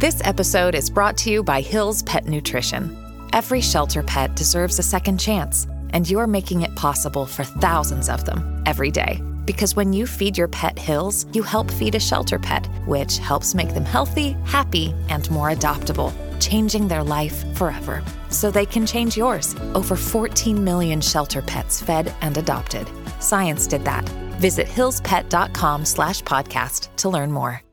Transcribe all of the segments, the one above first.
This episode is brought to you by Hill's Pet Nutrition. Every shelter pet deserves a second chance, and you're making it possible for thousands of them every day. Because when you feed your pet Hill's, you help feed a shelter pet, which helps make them healthy, happy, and more adoptable, changing their life forever. So they can change yours. Over 14 million shelter pets fed and adopted. Science did that. Visit hillspet.com/podcast to learn more.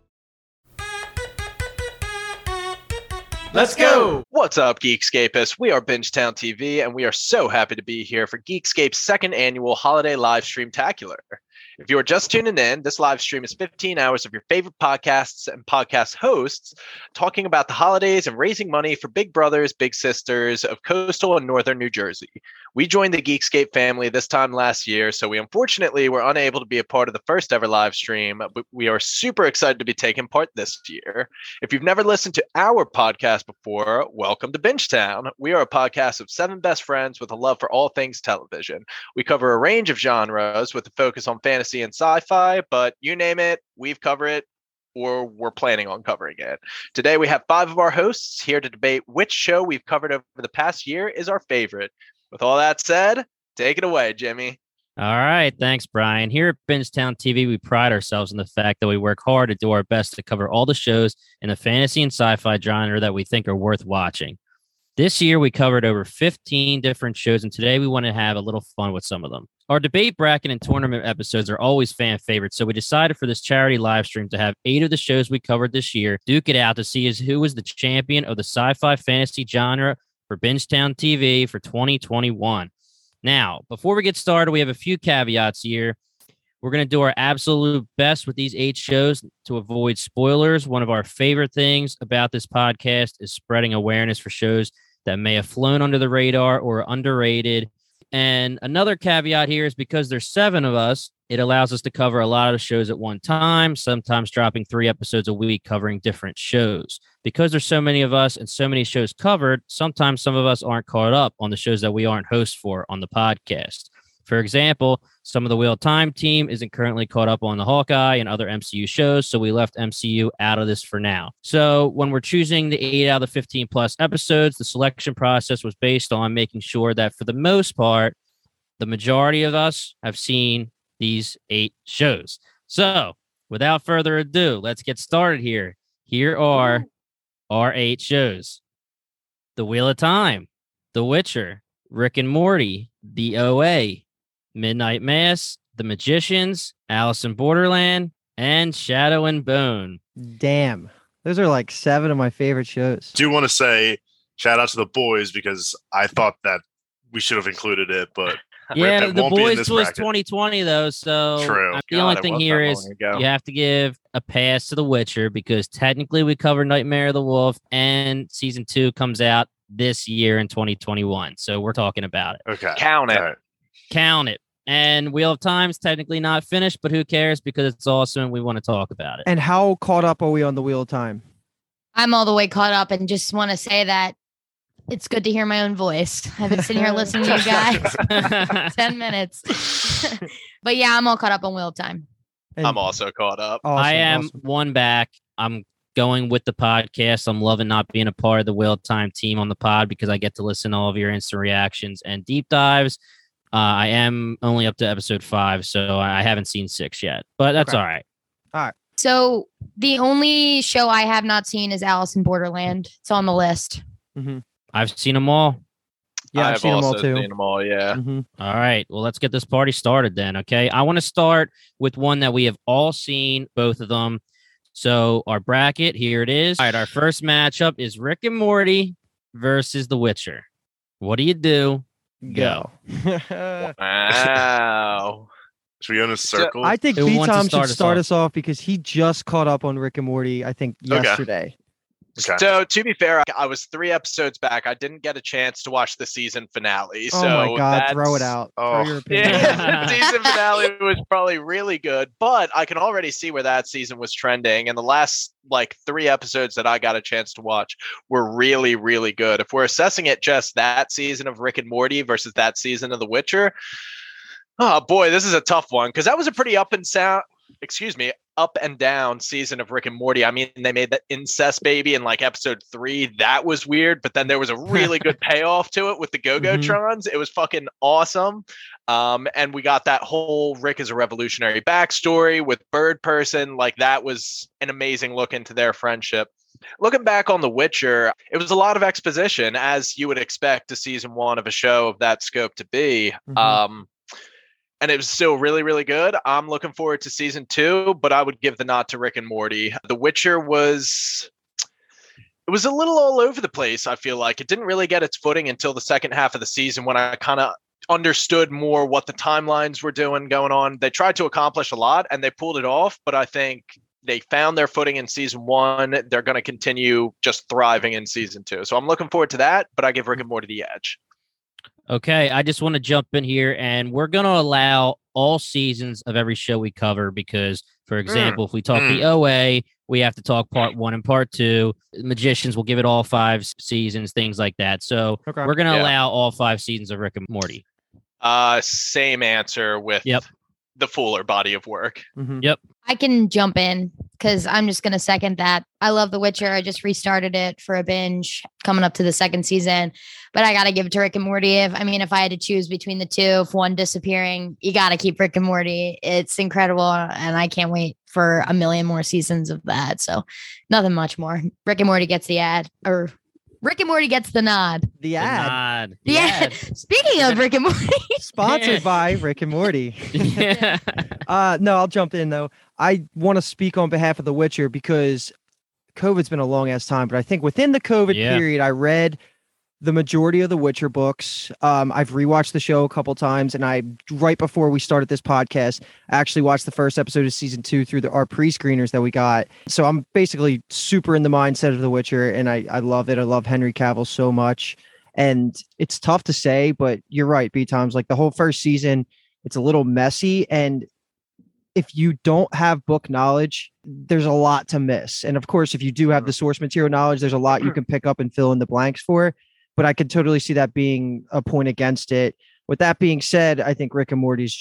Let's go! What's up, Geekscapists? We are Bingetown TV, and we are so happy to be here for Geekscape's second annual holiday live stream-tacular. If you are just tuning in, this live stream is 15 hours of your favorite podcasts and podcast hosts talking about the holidays and raising money for big brothers, big sisters of coastal and northern New Jersey. We joined the Geekscape family this time last year, so we unfortunately were unable to be a part of the first ever live stream, but we are super excited to be taking part this year. If you've never listened to our podcast before, welcome to Bingetown. We are a podcast of 7 best friends with a love for all things television. We cover a range of genres with a focus on fantasy and sci-fi, but you name it, we've covered it, or we're planning on covering it. Today we have 5 of our hosts here to debate which show we've covered over the past year is our favorite. With all that said, take it away, Jimmy. All right, thanks, Brian. Here at Bingetown TV, we pride ourselves in the fact that we work hard to do our best to cover all the shows in the fantasy and sci-fi genre that we think are worth watching. This year, we covered over 15 different shows, and today we want to have a little fun with some of them. Our debate bracket and tournament episodes are always fan favorites, so we decided for this charity live stream to have 8 of the shows we covered this year duke it out to see who was the champion of the sci-fi fantasy genre for Bingetown TV for 2021. Now, before we get started, we have a few caveats here. We're going to do our absolute best with these 8 shows to avoid spoilers. One of our favorite things about this podcast is spreading awareness for shows that may have flown under the radar or are underrated. And another caveat here is because there's 7 of us, it allows us to cover a lot of shows at one time, sometimes dropping 3 episodes a week covering different shows. Because there's so many of us and so many shows covered, sometimes some of us aren't caught up on the shows that we aren't hosts for on the podcast. For example, some of the Wheel of Time team isn't currently caught up on the Hawkeye and other MCU shows, so we left MCU out of this for now. So when we're choosing the 8 out of the 15 plus episodes, the selection process was based on making sure that for the most part, the majority of us have seen these 8 shows. So without further ado, let's get started here. Here are our 8 shows: The Wheel of Time, The Witcher, Rick and Morty, The OA, Midnight Mass, The Magicians, Alice in Borderland, and Shadow and Bone. Damn. Those are like 7 of my favorite shows. Do want to say shout out to The Boys because I thought that we should have included it, but yeah, it The won't be in Boys this was bracket. 2020 though, so True. the only thing here is you have to give a pass to The Witcher because technically we covered Nightmare of the Wolf and season 2 comes out this year in 2021, so we're talking about it. Okay. Count it. All right. Count it. And Wheel of Time's technically not finished, but who cares because it's awesome and we want to talk about it. And how caught up are we on the Wheel of Time? I'm all the way caught up and just want to say that it's good to hear my own voice. I've been sitting here listening to you guys 10 minutes. But yeah, I'm all caught up on Wheel of Time. And I'm also caught up. awesome, I am awesome. one back. I'm going with the podcast. I'm loving not being a part of the Wheel of Time team on the pod because I get to listen to all of your instant reactions and deep dives. I am only up to episode 5, so I haven't seen 6 yet, but that's Okay. all right. So the only show I have not seen is Alice in Borderland. It's on the list. I've seen them all. Yeah, I've seen them all also too. seen them all, yeah. Mhm. All right. Well, let's get this party started then. Okay. I want to start with one that we have all seen, both of them. So our bracket, here it is. All right. Our first matchup is Rick and Morty versus The Witcher. What do you do? Go. Wow. Should we go in a circle? I think Who B wants to Tom should start us start off? us off because he just caught up on Rick and Morty, I think, Okay. yesterday. Okay. So to be fair, I was 3 episodes back. I didn't get a chance to watch the season finale. Oh So my God, throw it that's- out. Oh. Throw your opinion out. Yeah, the season finale was probably really good, but I can already see where that season was trending. And the last 3 episodes that I got a chance to watch were really, really good. If we're assessing it just that season of Rick and Morty versus that season of The Witcher, oh boy, this is a tough one because that was a pretty up and up and down season of Rick and Morty. I mean, they made the incest baby in like episode 3. That was weird, but then there was a really good payoff to it with the Go-Go-Trons. It was fucking awesome. And we got that whole Rick is a revolutionary backstory with Bird Person. Like, that was an amazing look into their friendship. Looking back on The Witcher, it was a lot of exposition, as you would expect a season 1 of a show of that scope to be. And it was still really, really good. I'm looking forward to season 2, but I would give the nod to Rick and Morty. The Witcher was a little all over the place, I feel like. It didn't really get its footing until the second half of the season when I kind of understood more what the timelines were going on. They tried to accomplish a lot and they pulled it off, but I think they found their footing in season 1. They're going to continue just thriving in season 2. So I'm looking forward to that, but I give Rick and Morty the edge. Okay, I just want to jump in here, and we're going to allow all seasons of every show we cover because, for example, if we talk the OA, we have to talk part 1 and part 2. Magicians will give it all 5 seasons, things like that. So we're going to allow all 5 seasons of Rick and Morty. Same answer with the fuller body of work. Yep. I can jump in because I'm just going to second that. I love The Witcher. I just restarted it for a binge coming up to the 2nd season, but I got to give it to Rick and Morty. If I had to choose between the 2, if one disappearing, you got to keep Rick and Morty. It's incredible. And I can't wait for a million more seasons of that. So nothing much more. Rick and Morty gets the ad, or Rick and Morty gets the nod. The ad. The ad. Speaking of Rick and Morty. Sponsored by Rick and Morty. No, I'll jump in, though. I want to speak on behalf of The Witcher because COVID's been a long-ass time, but I think within the COVID period, I read the majority of the Witcher books. I've rewatched the show a couple times, and right before we started this podcast, I actually watched the first episode of season 2 through our pre-screeners that we got. So I'm basically super in the mindset of The Witcher, and I love it. I love Henry Cavill so much. And it's tough to say, but you're right, B-Times. Like, the whole first season, it's a little messy, and if you don't have book knowledge, there's a lot to miss. And of course, if you do have the source material knowledge, there's a lot you can pick up and fill in the blanks for. But I could totally see that being a point against it. With that being said, I think Rick and Morty's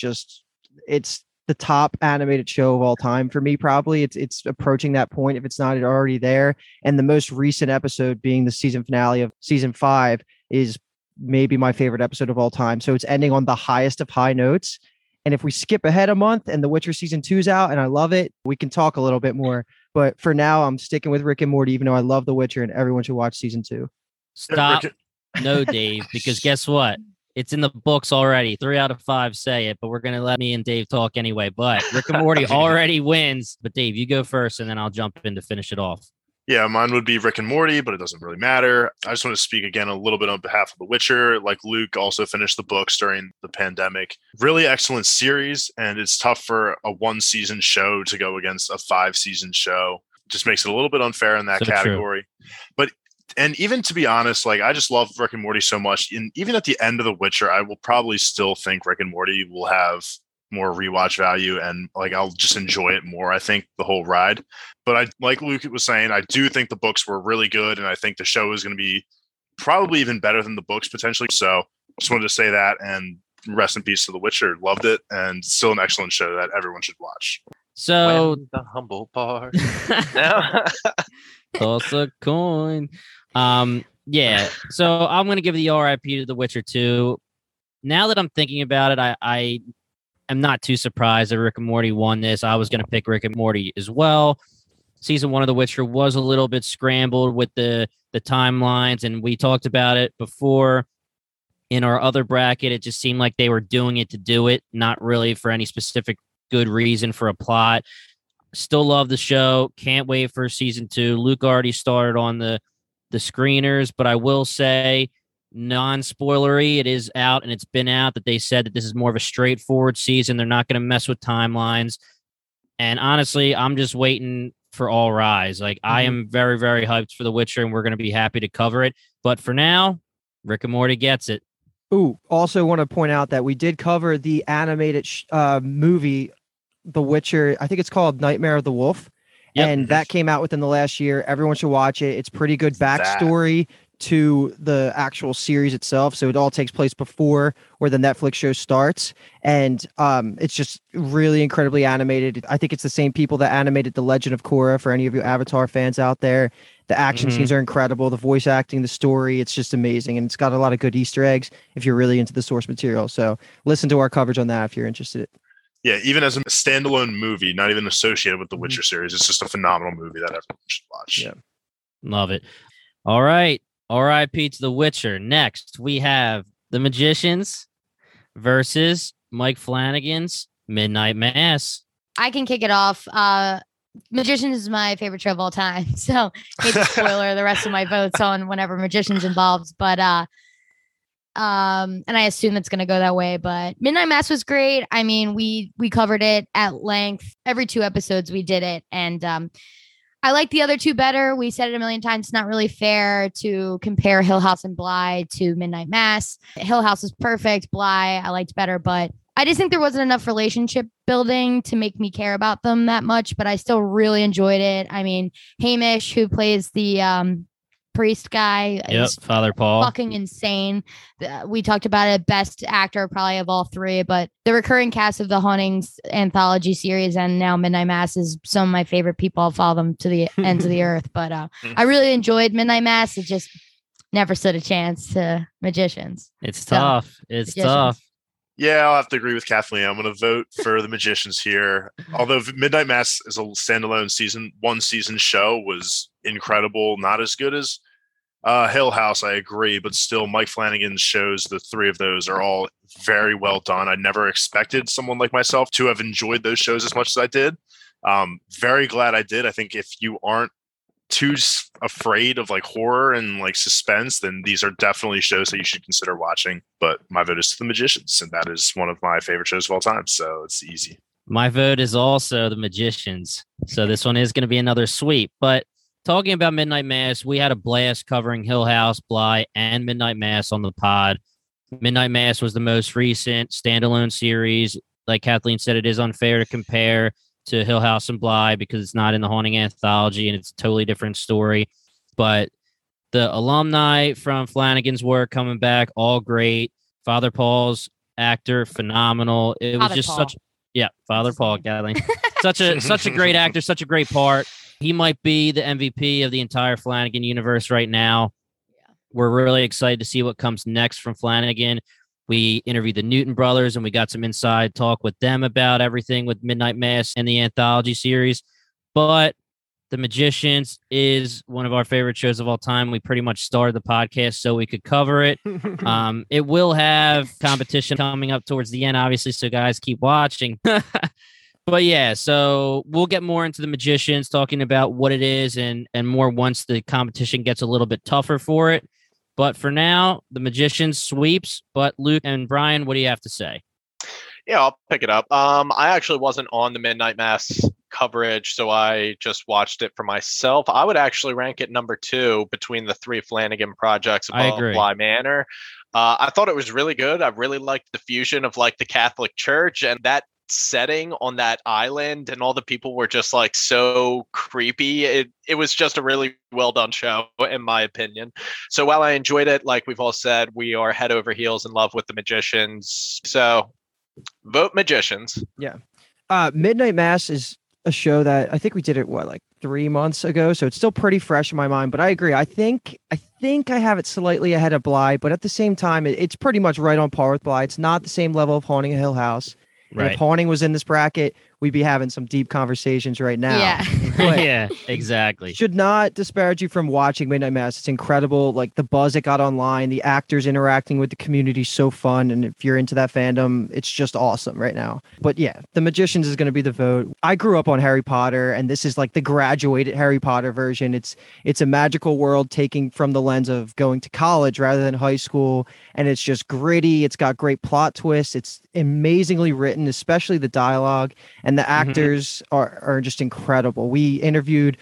it's the top animated show of all time for me. Probably it's approaching that point if it's not already there. And the most recent episode being the season finale of season 5 is maybe my favorite episode of all time. So it's ending on the highest of high notes. And if we skip ahead a month and The Witcher season 2's out and I love it, we can talk a little bit more. But for now, I'm sticking with Rick and Morty, even though I love The Witcher and everyone should watch season 2. Stop. No, Dave, because guess what? It's in the books already. 3 out of 5 say it, but we're going to let me and Dave talk anyway. But Rick and Morty already wins. But Dave, you go first, and then I'll jump in to finish it off. Yeah, mine would be Rick and Morty, but it doesn't really matter. I just want to speak again a little bit on behalf of The Witcher. Like Luke also finished the books during the pandemic. Really excellent series, and it's tough for a 1-season show to go against a 5-season show. Just makes it a little bit unfair in that category. True. And even to be honest, like, I just love Rick and Morty so much. And even at the end of The Witcher, I will probably still think Rick and Morty will have more rewatch value, and like I'll just enjoy it more, I think, the whole ride. But I, like Luke was saying, I do think the books were really good, and I think the show is going to be probably even better than the books potentially. So just wanted to say that, and rest in peace to The Witcher. Loved it, and still an excellent show that everyone should watch. So when the humble part. Toss a coin. Yeah. So I'm going to give the RIP to The Witcher 2. Now that I'm thinking about it, I am not too surprised that Rick and Morty won this. I was going to pick Rick and Morty as well. Season 1 of The Witcher was a little bit scrambled with the timelines, and we talked about it before in our other bracket. It just seemed like they were doing it to do it, not really for any specific good reason for a plot. Still love the show. Can't wait for season 2. Luke already started on the screeners, but I will say, non-spoilery, it is out and it's been out that they said that this is more of a straightforward season. They're not going to mess with timelines. And honestly, I'm just waiting for All Rise. Like, I am very, very hyped for The Witcher, and we're going to be happy to cover it. But for now, Rick and Morty gets it. Ooh, also want to point out that we did cover the animated movie, The Witcher. I think it's called Nightmare of the Wolf. Yep. And that came out within the last year. Everyone should watch it. It's pretty good backstory to the actual series itself. So it all takes place before where the Netflix show starts. And it's just really incredibly animated. I think it's the same people that animated The Legend of Korra for any of you Avatar fans out there. The action scenes are incredible. The voice acting, the story, it's just amazing. And it's got a lot of good Easter eggs if you're really into the source material. So listen to our coverage on that if you're interested. Yeah, even as a standalone movie, not even associated with the Witcher series, it's just a phenomenal movie that everyone should watch. Yeah. Love it. All right. R.I.P. to The Witcher. Next, we have The Magicians versus Mike Flanagan's Midnight Mass. I can kick it off. Magicians is my favorite show of all time. So hate to spoiler the rest of my votes on whenever Magicians involved. But and I assume it's gonna go that way. But Midnight Mass was great. I mean, we covered it at length. Every 2 episodes we did it. And I like the other 2 better. We said it a million times. It's not really fair to compare Hill House and Bly to Midnight Mass. Hill House is perfect. Bly I liked better, but I just think there wasn't enough relationship building to make me care about them that much, but I still really enjoyed it. I mean, Hamish, who plays the priest guy, is Father Paul. Fucking insane. We talked about it, best actor probably of all 3, but the recurring cast of the Hauntings anthology series and now Midnight Mass is some of my favorite people. I'll follow them to the ends of the earth, but I really enjoyed Midnight Mass. It just never stood a chance to Magicians. It's tough. It's Magicians. tough. Yeah, I'll have to agree with Kathleen. I'm going to vote for The Magicians here. Although Midnight Mass is a standalone one season show, was incredible. Not as good as Hill House, I agree, but still Mike Flanagan's shows, the 3 of those are all very well done. I never expected someone like myself to have enjoyed those shows as much as I did. Very glad I did. I think if you aren't too afraid of like horror and like suspense, then these are definitely shows that you should consider watching. But my vote is to The Magicians, and that is one of my favorite shows of all time, so it's easy. My vote is also The Magicians, so this one is going to be another sweep. But talking about Midnight Mass, we had a blast covering Hill House, Bly, and Midnight Mass on the pod. Midnight Mass was the most recent standalone series. Like Kathleen said, it is unfair to compare to Hill House and Bly because it's not in the Haunting Anthology and it's a totally different story. But the alumni from Flanagan's work coming back, all great. Father Paul's actor, phenomenal. It was just such, Father Paul, Kathleen, such a great actor, such a great part. He might be the MVP of the entire Flanagan universe right now. Yeah. We're really excited to see what comes next from Flanagan. We interviewed the Newton brothers and we got some inside talk with them about everything with Midnight Mass and the anthology series. But The Magicians is one of our favorite shows of all time. We pretty much started the podcast so we could cover it. It will have competition coming up towards the end, obviously, so guys keep watching. But yeah, so we'll get more into The Magicians, talking about what it is and more once the competition gets a little bit tougher for it. But for now, The Magicians sweeps. But Luke and Brian, what do you have to say? Yeah, I'll pick it up. I actually wasn't on the Midnight Mass coverage, so I just watched it for myself. I would actually rank it number 2 between the 3 Flanagan projects above Bly Manor. I thought it was really good. I really liked the fusion of like the Catholic Church and that setting on that island, and all the people were just like so creepy. It was just a really well done show in my opinion. So while I enjoyed it, like we've all said, we are head over heels in love with The Magicians. So vote Magicians. Yeah. Midnight Mass is a show that I think we did it like 3 months ago, so it's still pretty fresh in my mind. But I agree. I think I have it slightly ahead of Bly, but at the same time, it's pretty much right on par with Bly. It's not the same level of Haunting a Hill House. Right. If Haunting was in this bracket, we'd be having some deep conversations right now. Yeah. Yeah, exactly. Should not disparage you from watching Midnight Mass. It's incredible. Like the buzz it got online, the actors interacting with the community, so fun. And if you're into that fandom, it's just awesome right now. But yeah, The Magicians is going to be the vote. I grew up on Harry Potter, and this is like the graduated Harry Potter version. It's a magical world taking from the lens of going to college rather than high school. And it's just gritty. It's got great plot twists. It's amazingly written, especially the dialogue. And the actors are just incredible. We interviewed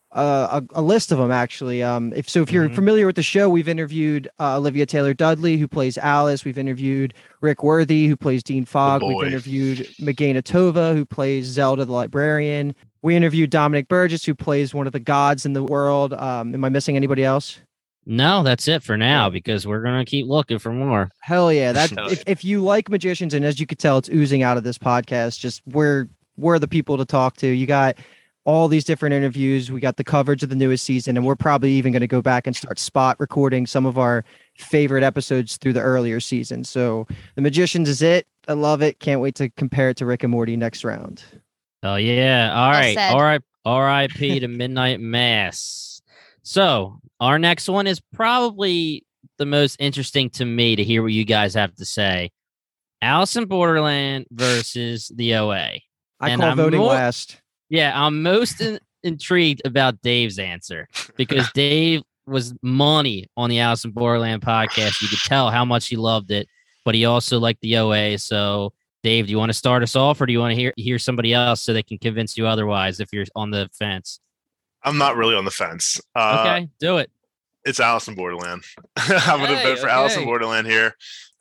a list of them, actually. If you're familiar with the show, we've interviewed Olivia Taylor-Dudley, who plays Alice. We've interviewed Rick Worthy, who plays Dean Fogg. We've interviewed Magana Tova, who plays Zelda the Librarian. We interviewed Dominic Burgess, who plays one of the gods in the world. Am I missing anybody else? No, that's it for now because we're gonna keep looking for more. Hell yeah! That if you like Magicians, and as you could tell, it's oozing out of this podcast. Just we're the people to talk to. You got all these different interviews. We got the coverage of the newest season, and we're probably even going to go back and start spot recording some of our favorite episodes through the earlier seasons. So the Magicians is it. I love it. Can't wait to compare it to Rick and Morty next round. Oh yeah! All right, all right. R.I.P. to Midnight Mass. So our next one is probably the most interesting to me to hear what you guys have to say. Alice in Borderland versus the OA. I call voting last. Yeah, I'm most intrigued about Dave's answer because Dave was money on the Alice in Borderland podcast. You could tell how much he loved it, but he also liked the OA. So, Dave, do you want to start us off, or do you want to hear somebody else so they can convince you otherwise if you're on the fence? I'm not really on the fence. Okay, do it. It's Alice in Borderland. I'm going to vote for Alice in Borderland here.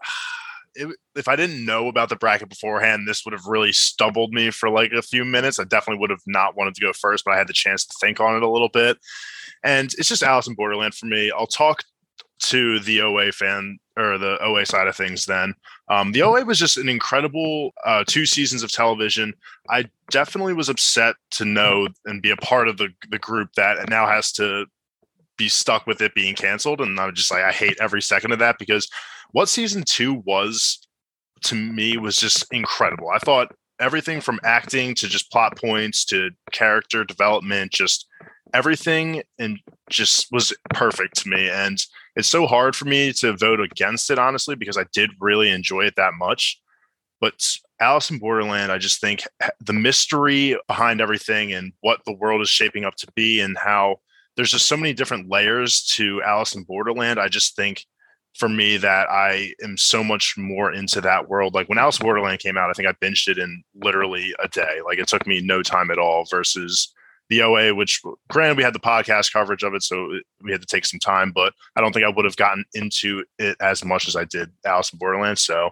If I didn't know about the bracket beforehand, this would have really stumbled me for like a few minutes. I definitely would have not wanted to go first, but I had the chance to think on it a little bit. And it's just Alice in Borderland for me. I'll talk to the OA fan or the OA side of things then. The OA was just an incredible 2 seasons of television. I definitely was upset to know and be a part of the group that now has to be stuck with it being canceled. And I'm just like, I hate every second of that because what season 2 was to me was just incredible. I thought everything from acting to just plot points to character development, just everything and just was perfect to me. And it's so hard for me to vote against it, honestly, because I did really enjoy it that much. But Alice in Borderland, I just think the mystery behind everything and what the world is shaping up to be and how there's just so many different layers to Alice in Borderland. I just think for me that I am so much more into that world. Like when Alice in Borderland came out, I think I binged it in literally a day. Like it took me no time at all versus the OA, which granted we had the podcast coverage of it, so we had to take some time, but I don't think I would have gotten into it as much as I did Alice in Borderland. So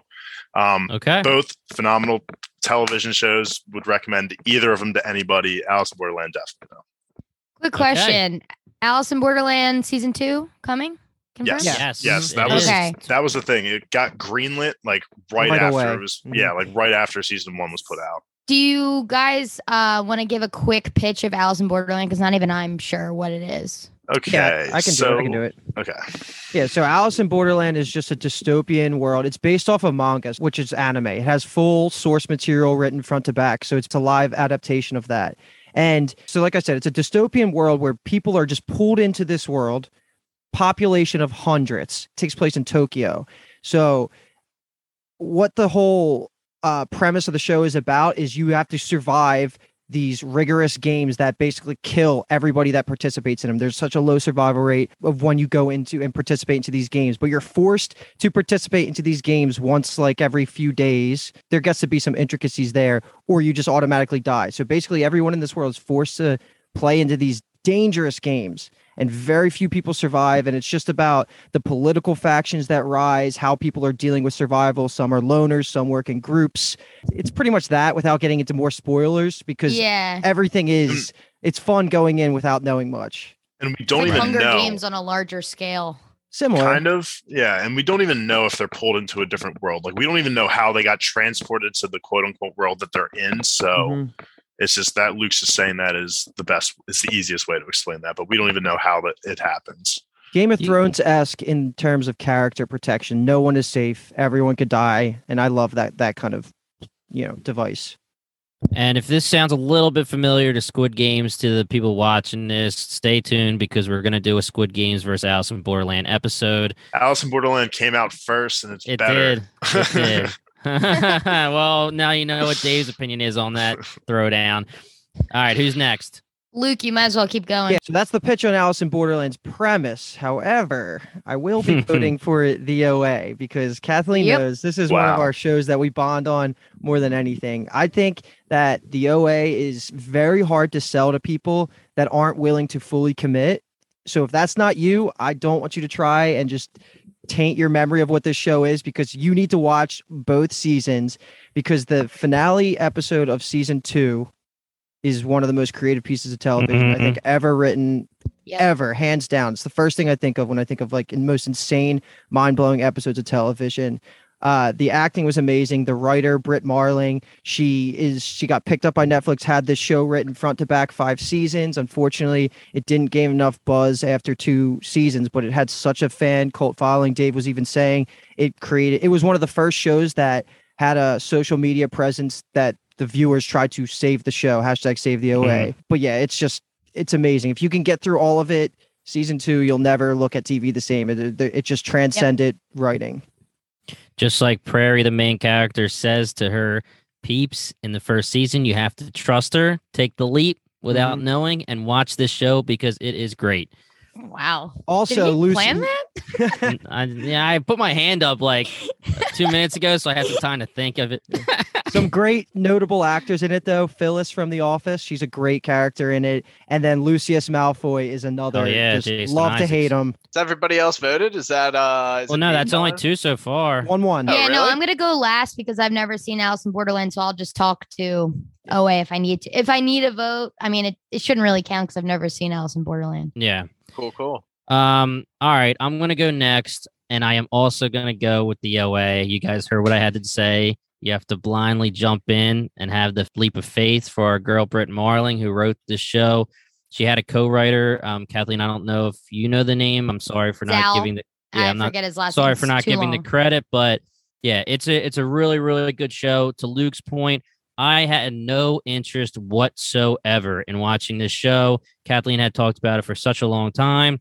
both phenomenal television shows. Would recommend either of them to anybody. Alice in Borderland, definitely. Quick question. Alice in Borderland season 2 coming? Confirmed? Yes. That was the thing. It got greenlit like right after away. It was like right after season 1 was put out. Do you guys want to give a quick pitch of Alice in Borderland? Because not even I'm sure what it is. Okay. Yeah, I can do it. Okay. Yeah, so Alice in Borderland is just a dystopian world. It's based off of manga, which is anime. It has full source material written front to back, so it's a live adaptation of that. And so, like I said, it's a dystopian world where people are just pulled into this world, population of hundreds. It takes place in Tokyo. So what the whole premise of the show is about is you have to survive these rigorous games that basically kill everybody that participates in them. There's such a low survival rate of when you go into and participate into these games, but you're forced to participate into these games once like every few days. There gets to be some intricacies there, or you just automatically die. So basically everyone in this world is forced to play into these dangerous games, and very few people survive. And it's just about the political factions that rise, how people are dealing with survival. Some are loners, some work in groups. It's pretty much that without getting into more spoilers, because everything is, it's fun going in without knowing much. And we don't it's like even Hunger know. Games on a larger scale. Similar. Kind of, yeah. And we don't even know if they're pulled into a different world. Like we don't even know how they got transported to the quote unquote world that they're in. So it's just that Luke's just saying that is the best, it's the easiest way to explain that, but we don't even know how it happens. Game of Thrones-esque in terms of character protection. No one is safe. Everyone could die. And I love that kind of, device. And if this sounds a little bit familiar to Squid Games to the people watching this, stay tuned because we're going to do a Squid Games versus Alice in Borderland episode. Alice in Borderland came out first and it's better. It did. Well, now you know what Dave's opinion is on that throwdown. All right, who's next? Luke, you might as well keep going. Yeah, so that's the pitch on Alice in Borderland's premise. However, I will be voting for the OA because Kathleen knows this is one of our shows that we bond on more than anything. I think that the OA is very hard to sell to people that aren't willing to fully commit. So if that's not you, I don't want you to try and just taint your memory of what this show is, because you need to watch both seasons, because the finale episode of season 2 is one of the most creative pieces of television I think ever written, ever, hands down. It's the first thing I think of when I think of like most insane, mind-blowing episodes of television. The acting was amazing. The writer, Britt Marling, she got picked up by Netflix, had this show written front to back 5 seasons. Unfortunately, it didn't gain enough buzz after 2 seasons, but it had such a fan cult following. Dave was even saying it was one of the first shows that had a social media presence that the viewers tried to save the show, #save the OA. But yeah, it's amazing. If you can get through all of it, season 2, you'll never look at TV the same. It just transcended writing. Just like Prairie, the main character, says to her peeps in the first season, you have to trust her, take the leap without knowing, and watch this show because it is great. Wow. Also, Lucy, plan that? I put my hand up like 2 minutes ago, so I had some time to think of it. Some great notable actors in it, though. Phyllis from The Office, she's a great character in it. And then Lucius Malfoy is another. Oh, yeah, just Jason love Isaacs. To hate him. Has everybody else voted? Is that no, that's only 2 so far. 1-1. Yeah, really? No, I'm gonna go last because I've never seen Alice in Borderland, so I'll just talk to OA if I need to. If I need a vote, I mean, it shouldn't really count because I've never seen Alice in Borderland. Yeah. Cool. All right, I'm gonna go next, and I am also gonna go with the OA. You guys heard what I had to say. You have to blindly jump in and have the leap of faith for our girl Britt Marling, who wrote this show. She had a co-writer, Kathleen. I don't know if you know the name. I'm sorry for not giving the. Yeah, I'm forget his last sorry name. for not giving the credit, but yeah, it's a really, really good show. To Luke's point, I had no interest whatsoever in watching this show. Kathleen had talked about it for such a long time.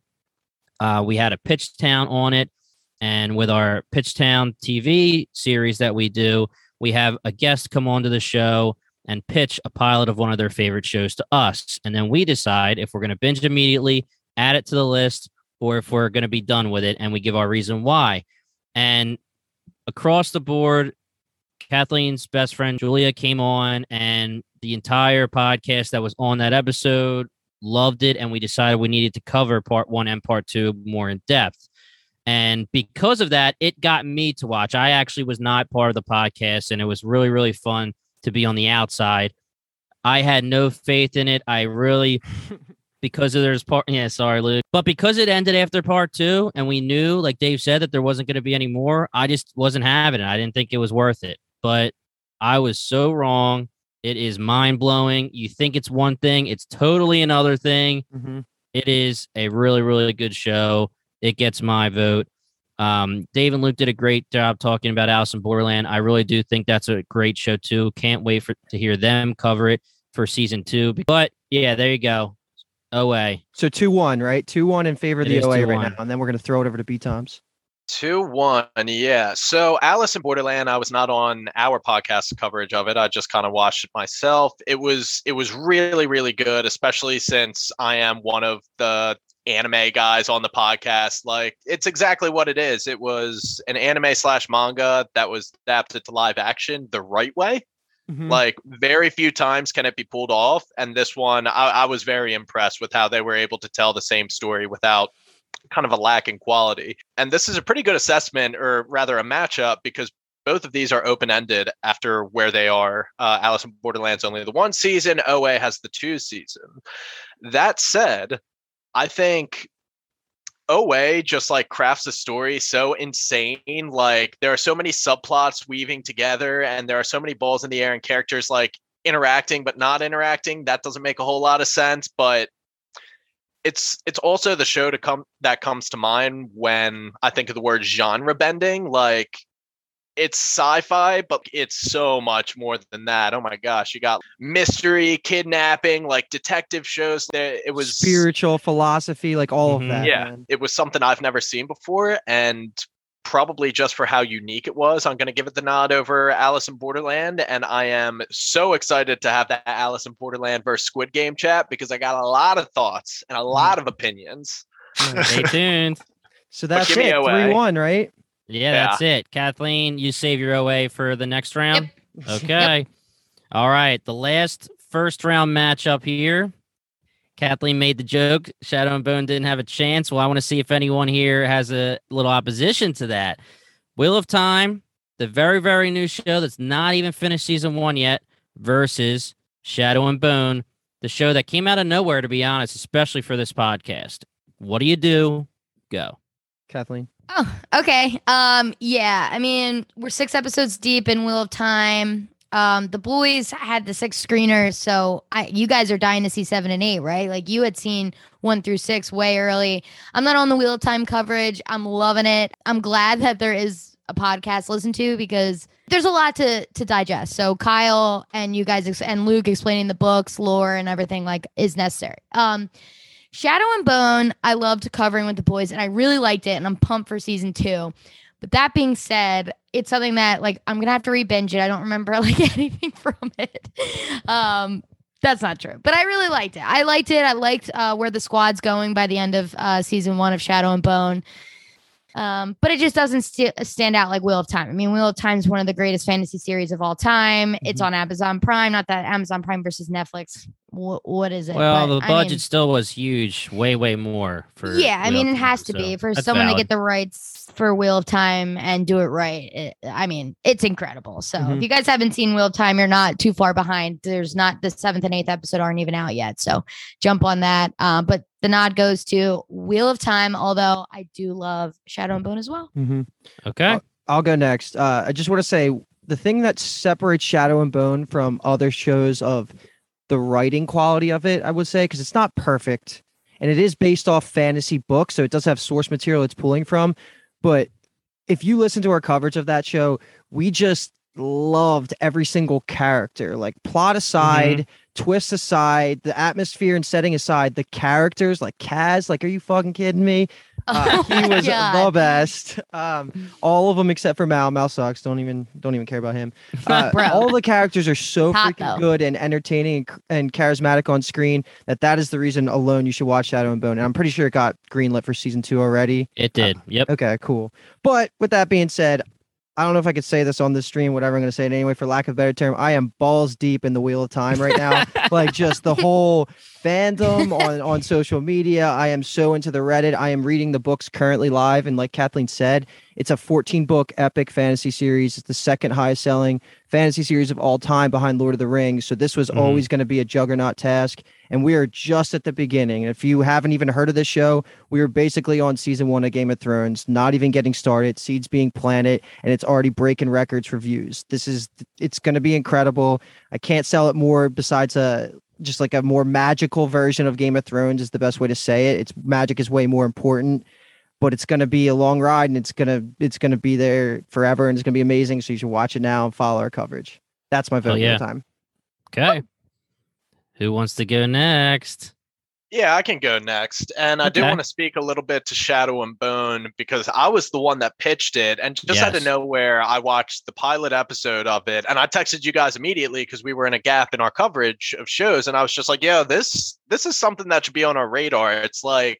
We had a Pitch Town on it, and with our Pitch Town TV series that we do, we have a guest come onto the show and pitch a pilot of one of their favorite shows to us. And then we decide if we're going to binge immediately, add it to the list, or if we're going to be done with it, and we give our reason why. And across the board, Kathleen's best friend, Julia, came on, and the entire podcast that was on that episode loved it, and we decided we needed to cover part 1 and part 2 more in depth. And because of that, it got me to watch. I actually was not part of the podcast, and it was really, really fun to be on the outside. I had no faith in it. I really, because of there's part, yeah, sorry, Luke. But because it ended after part 2, and we knew, like Dave said, that there wasn't going to be any more, I just wasn't having it. I didn't think it was worth it. But I was so wrong. It is mind-blowing. You think it's one thing, it's totally another thing. It is a really, really good show. It gets my vote. Dave and Luke did a great job talking about Alice in Borderland. I really do think that's a great show, too. Can't wait to hear them cover it for season 2. But, yeah, there you go. OA. So 2-1, right? 2-1 in favor of the OA right now. And then we're going to throw it over to B-Toms. 2-1, yeah. So Alice in Borderland, I was not on our podcast coverage of it. I just kind of watched it myself. It was really, really good, especially since I am one of the anime guys on the podcast. Like, it's exactly what it is. It was an anime / manga that was adapted to live action the right way. Like, very few times can it be pulled off. And this one, I was very impressed with how they were able to tell the same story without kind of a lack in quality. And this is a pretty good assessment, or rather a matchup, because both of these are open-ended after where they are. Alice in Borderland's only the 1 season. OA has the 2 season. That said, I think OA just like crafts the story so insane. Like, there are so many subplots weaving together, and there are so many balls in the air and characters like interacting but not interacting. That doesn't make a whole lot of sense, but it's also the show that comes to mind when I think of the word genre bending. Like, it's sci-fi, but it's so much more than that. Oh my gosh, you got mystery, kidnapping, like detective shows. There, it was spiritual philosophy, like all of that. Yeah, man. It was something I've never seen before, and probably just for how unique it was, I'm going to give it the nod over Alice in Borderland. And I am so excited to have that Alice in Borderland versus Squid Game chat, because I got a lot of thoughts and a lot of opinions. Stay tuned. So that's it. 3-1, right? Yeah, that's it. Kathleen, you save your OA for the next round? Yep. Okay. Yep. All right. The last first round matchup here. Kathleen made the joke. Shadow and Bone didn't have a chance. Well, I want to see if anyone here has a little opposition to that. Wheel of Time, the very, very new show that's not even finished season 1 yet, versus Shadow and Bone, the show that came out of nowhere, to be honest, especially for this podcast. What do? Go. Kathleen. Oh, okay. Yeah, I mean, we're 6 episodes deep in Wheel of Time. The boys had the 6 screeners, so you guys are dying to see 7 and 8, right? Like you had seen 1 through 6 way early. I'm not on the Wheel of Time coverage. I'm loving it. I'm glad that there is a podcast to listen to because there's a lot to digest. So Kyle and you guys and Luke explaining the books, lore, and everything like is necessary. Shadow and Bone, I loved covering with the boys, and I really liked it, and I'm pumped for season 2. But that being said, it's something that like I'm gonna have to re-binge it. I don't remember like anything from it. That's not true, but I really liked it. I liked where the squad's going by the end of season 1 of Shadow and Bone. But it just doesn't stand out like Wheel of Time. I mean, Wheel of Time is one of the greatest fantasy series of all time. Mm-hmm. It's on Amazon Prime. Not that Amazon Prime versus Netflix. What is it? Well, the budget still was huge, way more for. Yeah, I mean, it has to be for someone to get the rights for Wheel of Time and do it right. It's incredible. So if you guys haven't seen Wheel of Time, you're not too far behind. There's not the 7th and 8th episode aren't even out yet. So jump on that. But the nod goes to Wheel of Time, although I do love Shadow and Bone as well. Mm-hmm. Okay. I'll go next. I just want to say the thing that separates Shadow and Bone from other shows of the writing quality of it, I would say, because it's not perfect and it is based off fantasy books. So it does have source material it's pulling from. But if you listen to our coverage of that show, we just loved every single character, like plot aside, twists aside, the atmosphere and setting aside, the characters like Kaz, like, are you fucking kidding me? He was the best. All of them except for Mal. Mal sucks. Don't even care about him. All the characters are so freaking good and entertaining and charismatic on screen that is the reason alone you should watch Shadow and Bone. And I'm pretty sure it got greenlit for season 2 already. It did. Yep. Okay, cool. But with that being said, I don't know if I could say this on this stream, whatever I'm going to say it anyway, for lack of a better term. I am balls deep in the Wheel of Time right now. Like just the whole fandom on social media. I am so into the Reddit. I am reading the books currently live. And like Kathleen said, it's a 14-book epic fantasy series. It's the 2nd highest selling fantasy series of all time behind Lord of the Rings. So this was always going to be a juggernaut task. And we are just at the beginning. And if you haven't even heard of this show, we are basically on season 1 of Game of Thrones, not even getting started, seeds being planted, and it's already breaking records for views. It's going to be incredible. I can't sell it more besides just like a more magical version of Game of Thrones is the best way to say it. Magic is way more important, but it's going to be a long ride and it's going to be there forever and it's going to be amazing. So you should watch it now and follow our coverage. That's my vote for time. Okay. Who wants to go next? Yeah, I can go next. And I do want to speak a little bit to Shadow and Bone because I was the one that pitched it. And just out of nowhere, I watched the pilot episode of it. And I texted you guys immediately because we were in a gap in our coverage of shows. And I was just like, yeah, this is something that should be on our radar. It's like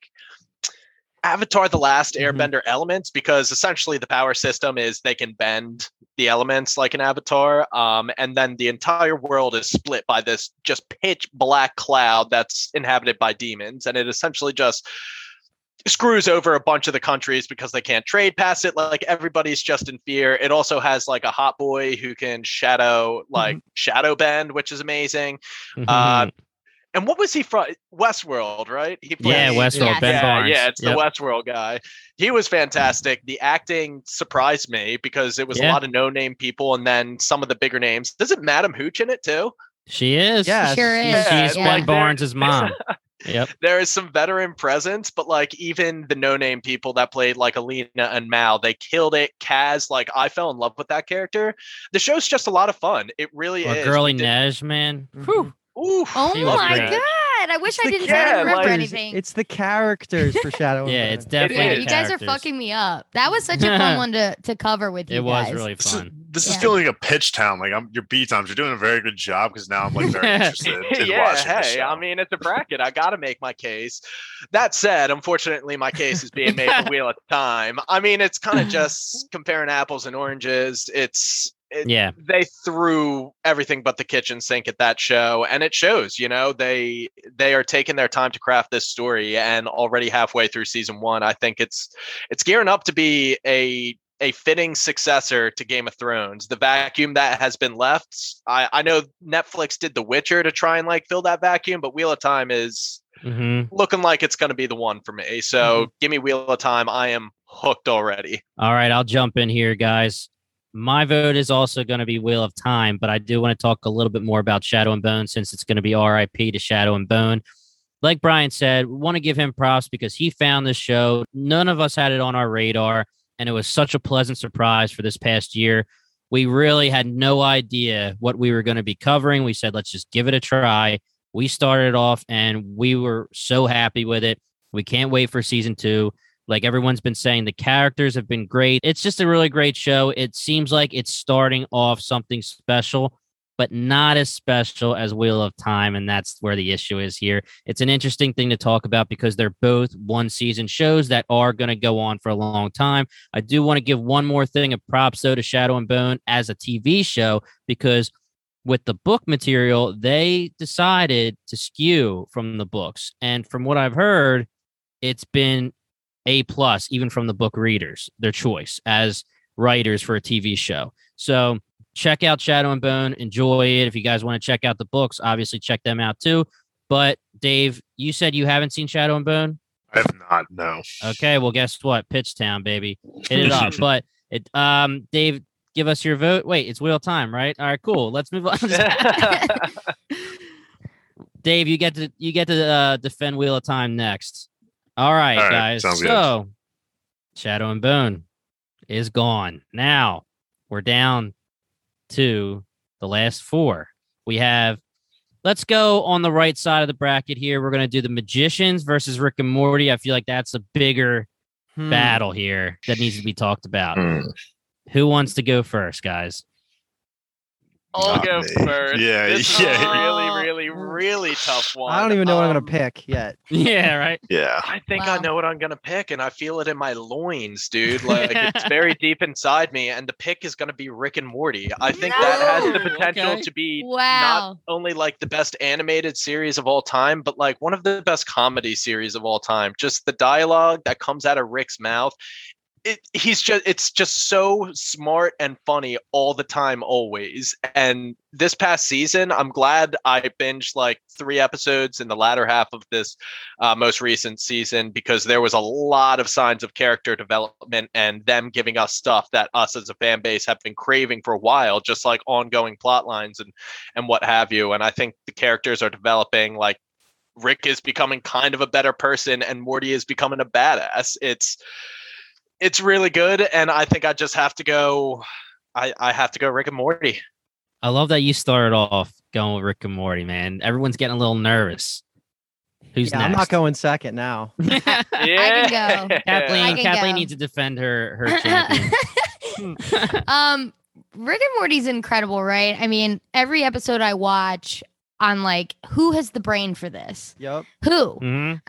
Avatar: The Last Airbender elements, because essentially the power system is they can bend the elements like an Avatar, and then the entire world is split by this just pitch black cloud that's inhabited by demons, and it essentially just screws over a bunch of the countries because they can't trade past it. Like everybody's just in fear. It also has like a hot boy who can shadow bend, which is amazing. And what was he from? Westworld, right? He played, Westworld. Ben Barnes. Yeah, it's the Westworld guy. He was fantastic. The acting surprised me because it was a lot of no-name people, and then some of the bigger names. Isn't Madam Hooch in it too? She is. Yeah, sure is. She's Ben Barnes' mom. Yep. There is some veteran presence, but like even the no-name people that played like Alina and Mal, they killed it. Kaz, like I fell in love with that character. The show's just a lot of fun. It really is. Girly Nej, man. Whew. Oof, oh my god! I wish I didn't remember anything. It's the characters for Shadow. Yeah, it's definitely. You guys are fucking me up. That was such a fun one to cover with you. It was really fun. This is feeling like a pitch town. Like your B times. You're doing a very good job because now I'm like very interested in watching this show. I mean, it's a bracket. I got to make my case. That said, unfortunately, my case is being made for Wheel of Time. I mean, it's kind of just comparing apples and oranges. They threw everything but the kitchen sink at that show, and it shows. You know, they are taking their time to craft this story, and already halfway through season 1, I think it's gearing up to be a a fitting successor to Game of Thrones. The vacuum that has been left. I know Netflix did The Witcher to try and like fill that vacuum, but Wheel of Time is looking like it's going to be the one for me. So give me Wheel of Time. I am hooked already. All right, I'll jump in here, guys. My vote is also going to be Wheel of Time, but I do want to talk a little bit more about Shadow and Bone since it's going to be RIP to Shadow and Bone. Like Brian said, we want to give him props because he found this show. None of us had it on our radar, and it was such a pleasant surprise for this past year. We really had no idea what we were going to be covering. We said, let's just give it a try. We started off, and we were so happy with it. We can't wait for season 2. Like everyone's been saying, the characters have been great. It's just a really great show. It seems like it's starting off something special, but not as special as Wheel of Time, and that's where the issue is here. It's an interesting thing to talk about because they're both one-season shows that are going to go on for a long time. I do want to give one more thing of props, though, to Shadow and Bone as a TV show, because with the book material, they decided to skew from the books. And from what I've heard, it's been A+, even from the book readers, their choice as writers for a TV show. So check out Shadow and Bone, enjoy it. If you guys want to check out the books, obviously check them out too. But Dave, you said you haven't seen Shadow and Bone? I have not, no. Okay, well, guess what? Pitchtown, baby. Hit it up. But Dave, give us your vote. Wait, it's Wheel of Time, right? All right, cool. Let's move on. Dave, you get to defend Wheel of Time next. All right, guys. So good. Shadow and Bone is gone. Now we're down to the last 4. We have, let's go on the right side of the bracket here. We're going to do The Magicians versus Rick and Morty. I feel like that's a bigger battle here that needs to be talked about. Who wants to go first, guys? I'll go first. Yeah, this is a really tough one. I don't even know what I'm going to pick yet. Yeah, right? Yeah. I think I know what I'm going to pick, and I feel it in my loins, dude. Like, it's very deep inside me, and the pick is going to be Rick and Morty. I think that has the potential to be not only, like, the best animated series of all time, but, like, one of the best comedy series of all time. Just the dialogue that comes out of Rick's mouth. It's just so smart and funny all the time, always. And this past season, I'm glad I binged like 3 episodes in the latter half of this most recent season, because there was a lot of signs of character development and them giving us stuff that us as a fan base have been craving for a while, just like ongoing plot lines and what have you. And I think the characters are developing. Like, Rick is becoming kind of a better person and Morty is becoming a badass. It's really good, and I think I just have to go. I have to go Rick and Morty. I love that you started off going with Rick and Morty, man. Everyone's getting a little nervous. Who's next? I'm not going second now. Yeah. I can go. Kathleen needs to defend her champion. Rick and Morty's incredible, right? I mean, every episode I watch, I'm like, who has the brain for this? Yep. Who?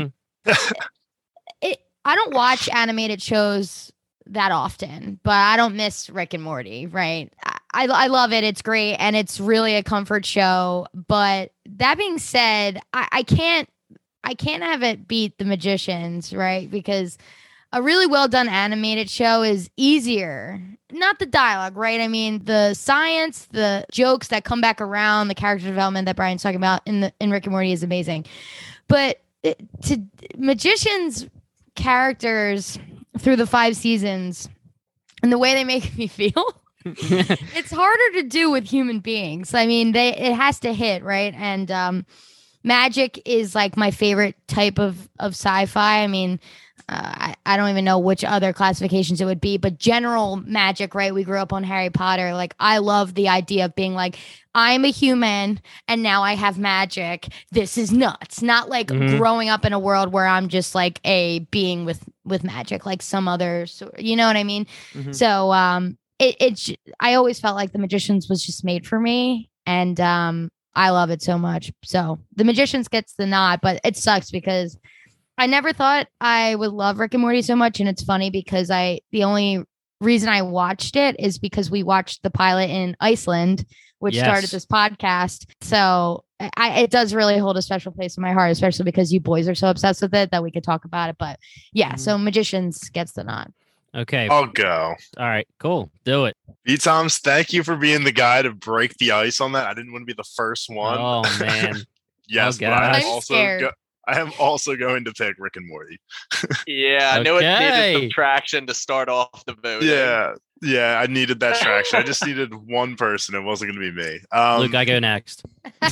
I don't watch animated shows that often, but I don't miss Rick and Morty, right? I love it. It's great. And it's really a comfort show. But that being said, I can't have it beat The Magicians, right? Because a really well done animated show is easier. Not the dialogue, right? I mean, the science, the jokes that come back around, the character development that Brian's talking about in Rick and Morty is amazing. But to Magicians characters through the 5 seasons and the way they make me feel, it's harder to do with human beings. I mean, it has to hit, right? And magic is like my favorite type of sci-fi. I mean, I don't even know which other classifications it would be, but general magic, right? We grew up on Harry Potter. Like, I love the idea of being like, I'm a human and now I have magic. This is nuts. Not like growing up in a world where I'm just like a being with magic, like some others, you know what I mean? So I always felt like The Magicians was just made for me, and I love it so much. So The Magicians gets the nod, but it sucks because I never thought I would love Rick and Morty so much. And it's funny because the only reason I watched it is because we watched the pilot in Iceland, which started this podcast. So it does really hold a special place in my heart, especially because you boys are so obsessed with it that we could talk about it. But yeah, so Magicians gets the nod. Okay. I'll go. All right, cool. Do it. B-Toms, thank you for being the guy to break the ice on that. I didn't want to be the first one. Oh, man. Yes, Oh, but I I'm am also scared. I am also going to pick Rick and Morty. Yeah, I know it needed Okay. some traction to start off the voting. Yeah, I needed that traction. I just needed one person. It wasn't going to be me. Luke, I go next.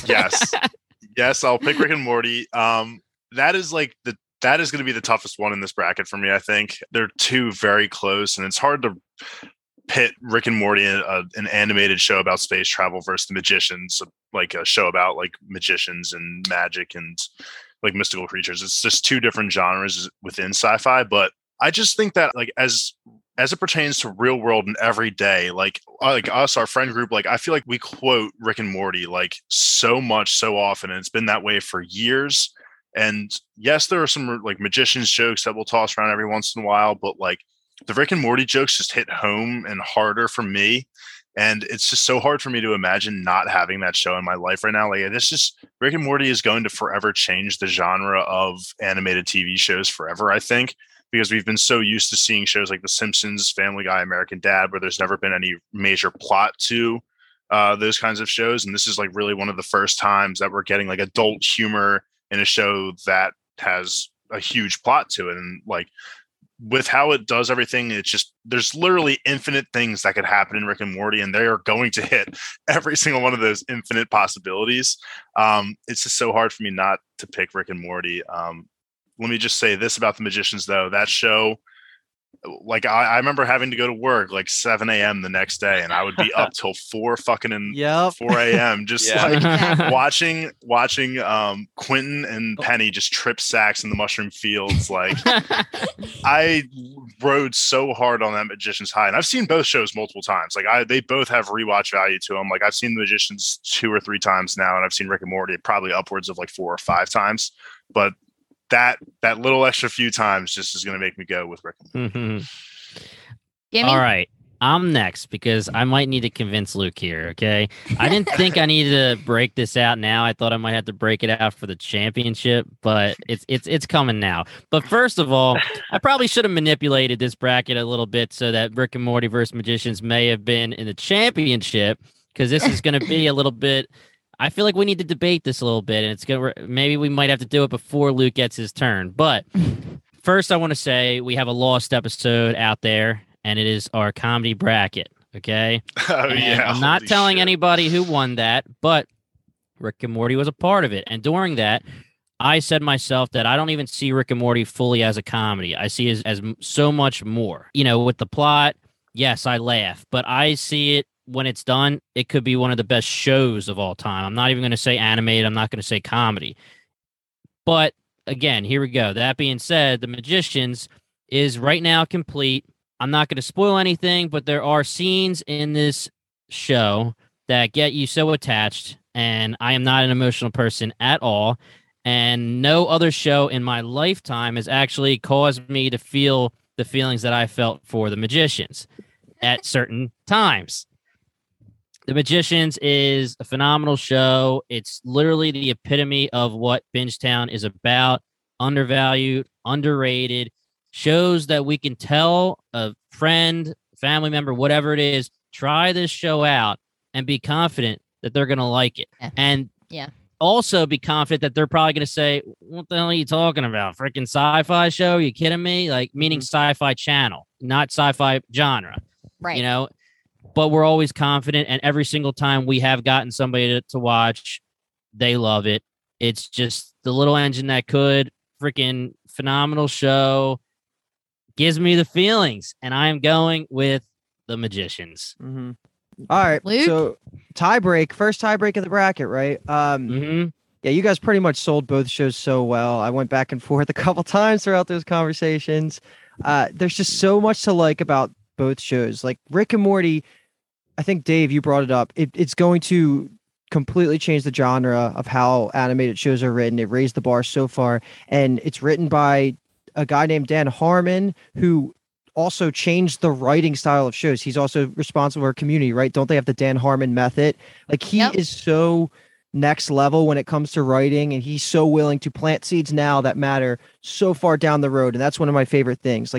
Yes, I'll pick Rick and Morty. That is going to be the toughest one in this bracket for me. I think they're two very close, and it's hard to pit Rick and Morty in an animated show about space travel versus The Magicians, like a show about like magicians and magic and like mystical creatures. It's just two different genres within sci-fi, but I just think that like as it pertains to real world and everyday, like us, our friend group, like I feel like we quote Rick and Morty like so much, so often, and it's been that way for years. And yes, there are some like magicians jokes that we'll toss around every once in a while, but like the Rick and Morty jokes just hit home and harder for me. And it's just so hard for me to imagine not having that show in my life right now. Like it's just Rick and Morty is going to forever change the genre of animated TV shows forever, I think, because we've been so used to seeing shows like The Simpsons, Family Guy, American Dad, where there's never been any major plot to those kinds of shows. And this is like really one of the first times that we're getting like adult humor in a show that has a huge plot to it. And like with how it does everything, it's just there's literally infinite things that could happen in Rick and Morty, and they are going to hit every single one of those infinite possibilities. It's just so hard for me not to pick Rick and Morty. Let me just say this about The Magicians, though. That show, like I remember having to go to work like 7 a.m. the next day, and I would be up till 4 a.m. just like watching Quentin and Penny just trip sacks in the mushroom fields. Like I rode so hard on that Magicians high, and I've seen both shows multiple times. Like they both have rewatch value to them. Like I've seen The Magicians 2 or 3 times now, and I've seen Rick and Morty probably upwards of like 4 or 5 times. But that little extra few times just is going to make me go with Rick and Morty. Gimme? All right. I'm next because I might need to convince Luke here. Okay. I didn't think I needed to break this out now. I thought I might have to break it out for the championship, but it's coming now. But first of all, I probably should have manipulated this bracket a little bit so that Rick and Morty versus Magicians may have been in the championship, because this is going to be a little bit. I feel like we need to debate this a little bit, and it's gonna. Maybe we might have to do it before Luke gets his turn. But first, I want to say we have a lost episode out there, and it is our comedy bracket. Okay. I'm not telling anybody who won that, but Rick and Morty was a part of it. And during that, I said myself that I don't even see Rick and Morty fully as a comedy. I see it as so much more. You know, with the plot, yes, I laugh, but I see it. When it's done, it could be one of the best shows of all time. I'm not even going to say animated. I'm not going to say comedy. But again, here we go. That being said, The Magicians is right now complete. I'm not going to spoil anything, but there are scenes in this show that get you so attached. And I am not an emotional person at all. And no other show in my lifetime has actually caused me to feel the feelings that I felt for The Magicians at certain times. The Magicians is a phenomenal show. It's literally the epitome of what Bingetown is about. Undervalued, underrated, shows that we can tell a friend, family member, whatever it is, try this show out and be confident that they're going to like it. Yeah. And yeah, also be confident that they're probably going to say, what the hell are you talking about? Freaking sci-fi show? Are you kidding me? Like, meaning sci-fi channel, not sci-fi genre. right. You know? But we're always confident, and every single time we have gotten somebody to watch, they love it. It's just the little engine that could. Freaking phenomenal show. Gives me the feelings, and I am going with The Magicians. Mm-hmm. All right, Luke? so first tie break of the bracket, right? Yeah, you guys pretty much sold both shows so well. I went back and forth a couple times throughout those conversations. There's just so much to like about both shows. Like Rick and Morty, I think, Dave, you brought it up. It's going to completely change the genre of how animated shows are written. It raised the bar so far. And it's written by a guy named Dan Harmon, who also changed the writing style of shows. He's also responsible for Community, right? Don't they have the Dan Harmon method? Like he is so next level when it comes to writing, and he's so willing to plant seeds now that matter so far down the road. And that's one of my favorite things. Like he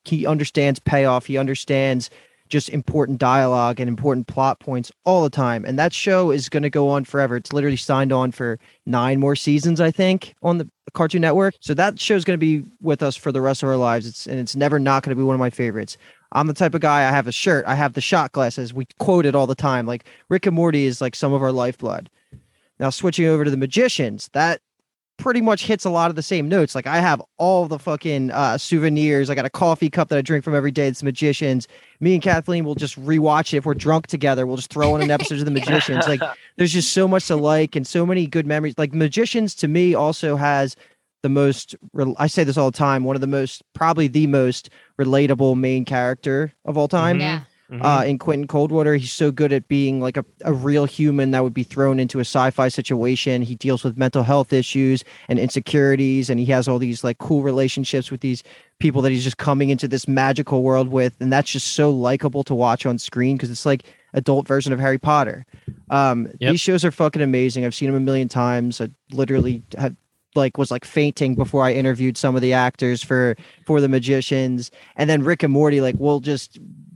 he understands payoff. He understands just important dialogue and important plot points all the time. And that show is going to go on forever. It's literally signed on for 9 more seasons, I think, on the Cartoon Network. So that show is going to be with us for the rest of our lives. It's never not going to be one of my favorites. I'm the type of guy, I have a shirt, I have the shot glasses. We quote it all the time. Like Rick and Morty is like some of our lifeblood. Now switching over to the Magicians, that pretty much hits a lot of the same notes. Like I have all the fucking souvenirs. I got a coffee cup that I drink from every day. It's Magicians. Me and Kathleen will just rewatch it. If we're drunk together, we'll just throw in an episode of the Magicians. Like there's just so much to like and so many good memories. Like Magicians to me also has the most, I say this all the time, one of the most, probably the most relatable main character of all time. Yeah. In Quentin Coldwater. He's so good at being like a real human that would be thrown into a sci-fi situation. He deals with mental health issues and insecurities, and he has all these like cool relationships with these people that he's just coming into this magical world with, and that's just so likable to watch on screen because it's like adult version of Harry Potter. These shows are fucking amazing. I've seen them a million times. I literally was fainting before I interviewed some of the actors for the Magicians. And then Rick and Morty, like we'll just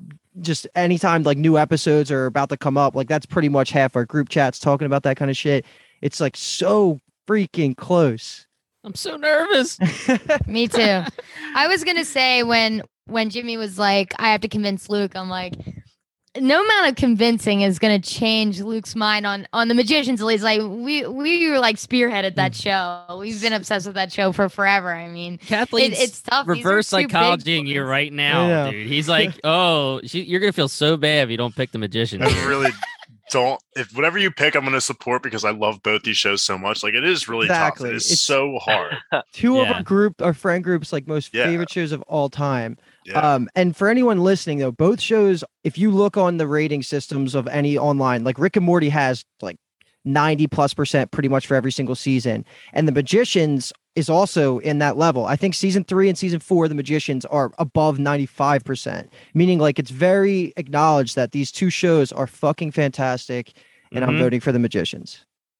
anytime like new episodes are about to come up, like that's pretty much half our group chats talking about that kind of shit. It's like so freaking close. I'm so nervous. Me too. I was gonna say when Jimmy was like, I have to convince Luke, I'm like, no amount of convincing is gonna change Luke's mind on the Magicians. At least like we were like spearheaded that show. We've been obsessed with that show for forever. I mean, Kathleen, it's tough. Reverse psychologying you right now, dude. He's like, oh, you're gonna feel so bad if you don't pick the Magicians. I really don't. If whatever you pick, I'm gonna support because I love both these shows so much. Like it is really tough. It's so hard. Two of our friend groups, like most favorite shows of all time. Yeah. And for anyone listening though, both shows, if you look on the rating systems of any online, like Rick and Morty has like 90+% pretty much for every single season. And the Magicians is also in that level. I think season 3 and season 4, the Magicians are above 95%, meaning like it's very acknowledged that these two shows are fucking fantastic. And I'm voting for the Magicians.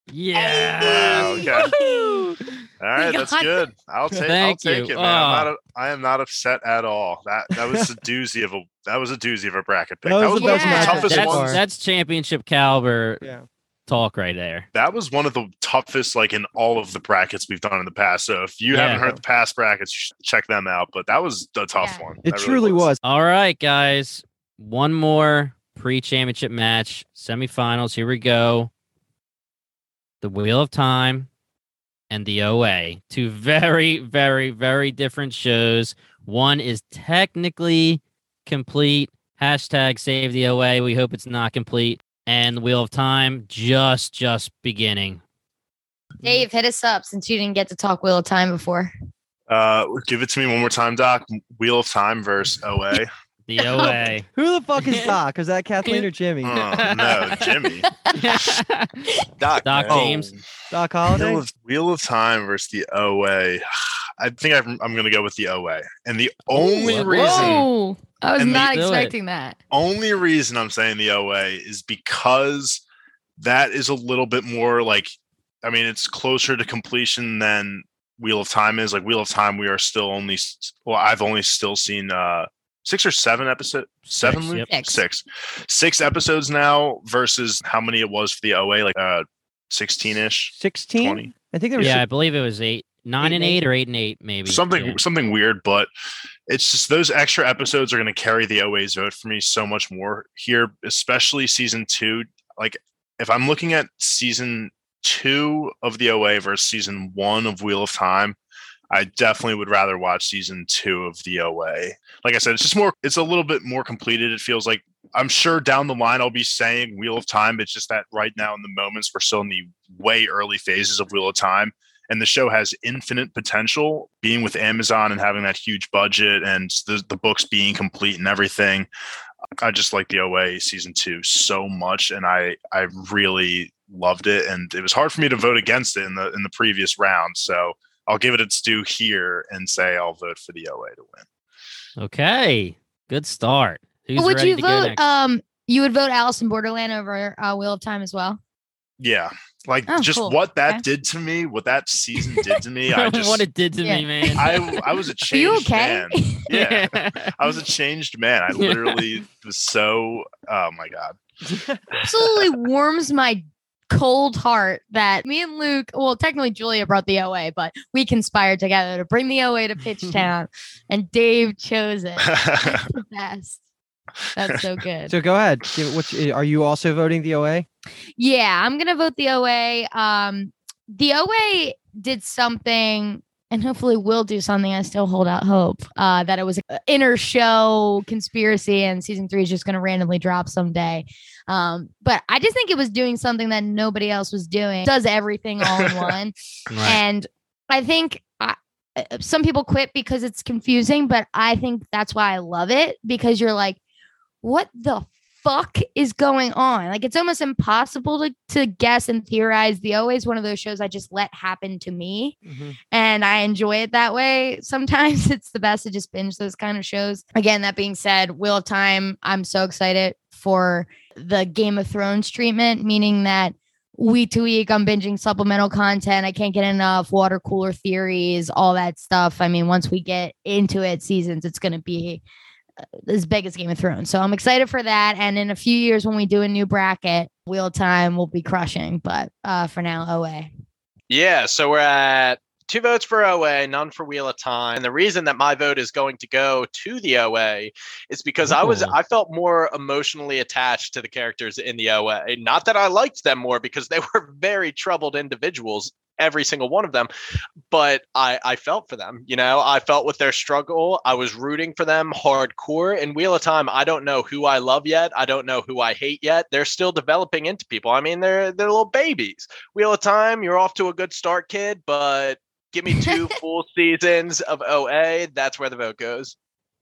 Yeah. Okay. All right, that's good. I'll take it, man. I am not upset at all. That was a doozy of a bracket pick. That was one of the toughest ones. That's championship caliber talk right there. That was one of the toughest, like in all of the brackets we've done in the past. So if you haven't heard the past brackets, you should check them out. But that was a tough one. It truly was. All right, guys. One more pre-championship match, semifinals. Here we go. The Wheel of Time and the OA. Two very, very, very different shows. One is technically complete. Hashtag save the OA. We hope it's not complete. And the Wheel of Time just beginning. Dave, hit us up since you didn't get to talk Wheel of Time before. Give it to me one more time, Doc. Wheel of Time versus OA. The OA. Who the fuck is Doc? Is that Kathleen or Jimmy? No, Jimmy. Doc James. Doc Holliday? Wheel of Time versus the OA. I think I'm going to go with the OA. And the only reason... Whoa! I was not expecting that. Only reason I'm saying the OA is because that is a little bit more like... I mean, it's closer to completion than Wheel of Time is. Like Wheel of Time, we are still only... Well, I've only still seen... 6 or 7 episodes? 7? Yep. 6. 6 episodes now versus how many it was for the OA, like 16-ish? 16? 20? I think there was I believe it was 8. 9 and 8 or 8 and 8, maybe. Something weird, but it's just those extra episodes are going to carry the OA's vote for me so much more here, especially season 2. Like, if I'm looking at season 2 of the OA versus season 1 of Wheel of Time, I definitely would rather watch season 2 of the OA. Like I said, it's a little bit more completed. It feels like, I'm sure down the line I'll be saying Wheel of Time. It's just that right now in the moments, we're still in the way early phases of Wheel of Time. And the show has infinite potential, being with Amazon and having that huge budget and the books being complete and everything. I just like the OA season 2 so much. And I really loved it. And it was hard for me to vote against it in the previous round. So I'll give it its due here and say I'll vote for the OA to win. Okay. Good start. Who's Would ready you to vote? go next? You would vote Alice in Borderland over Wheel of Time as well? Yeah. Like what that did to me, what that season did to me. What it did to me, man. I was a changed man. Yeah. I was a changed man. I literally was so, oh my God. Absolutely warms my cold heart that me and Luke, well, technically Julia brought the OA, but we conspired together to bring the OA to Pitchtown, and Dave chose it. That's the best. That's so good. So go ahead. Are you also voting the OA? Yeah, I'm gonna vote the OA. The OA did something, and hopefully will do something. I still hold out hope that it was an inner show conspiracy, and season 3 is just gonna randomly drop someday. But I just think it was doing something that nobody else was doing. It does everything all in one, right. And I think some people quit because it's confusing, but I think that's why I love it, because you're like, what the fuck is going on? Like, it's almost impossible to guess and theorize. The OA is one of those shows I just let happen to me, and I enjoy it that way. Sometimes it's the best to just binge those kind of shows. Again, that being said, Wheel of Time, I'm so excited for the Game of Thrones treatment, meaning that week to week I'm binging supplemental content. I can't get enough water cooler theories, all that stuff. I mean, once we get into it, seasons, it's going to be as big as Game of Thrones. So I'm excited for that. And in a few years, when we do a new bracket, Wheel of Time will be crushing. But for now, OA. Yeah. So we're at 2 votes for OA, none for Wheel of Time. And the reason that my vote is going to go to the OA is because I felt more emotionally attached to the characters in the OA. Not that I liked them more, because they were very troubled individuals, every single one of them, but I felt for them. You know, I felt with their struggle. I was rooting for them hardcore. In Wheel of Time, I don't know who I love yet. I don't know who I hate yet. They're still developing into people. I mean, they're little babies. Wheel of Time, you're off to a good start, kid, but give me 2 full seasons of OA. That's where the vote goes.